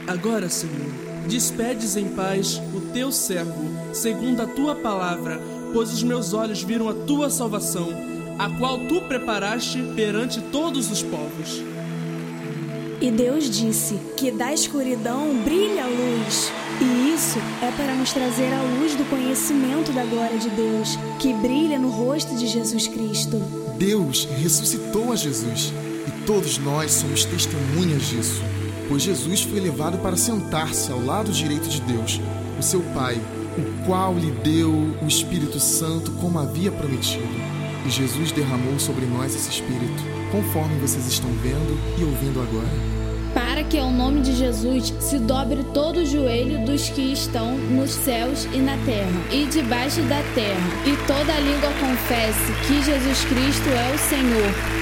Agora, Senhor, despedes em paz o teu servo, segundo a tua palavra, pois os meus olhos viram a tua salvação, a qual tu preparaste perante todos os povos. E Deus disse que da escuridão brilha a luz. E isso é para nos trazer a luz do conhecimento da glória de Deus, que brilha no rosto de Jesus Cristo. Deus ressuscitou a Jesus, e todos nós somos testemunhas disso, pois Jesus foi levado para sentar-se ao lado direito de Deus, o seu Pai, o qual lhe deu o Espírito Santo como havia prometido. E Jesus derramou sobre nós esse Espírito, conforme vocês estão vendo e ouvindo agora. Para que ao nome de Jesus se dobre todo o joelho dos que estão nos céus e na terra e debaixo da terra, e toda língua confesse que Jesus Cristo é o Senhor,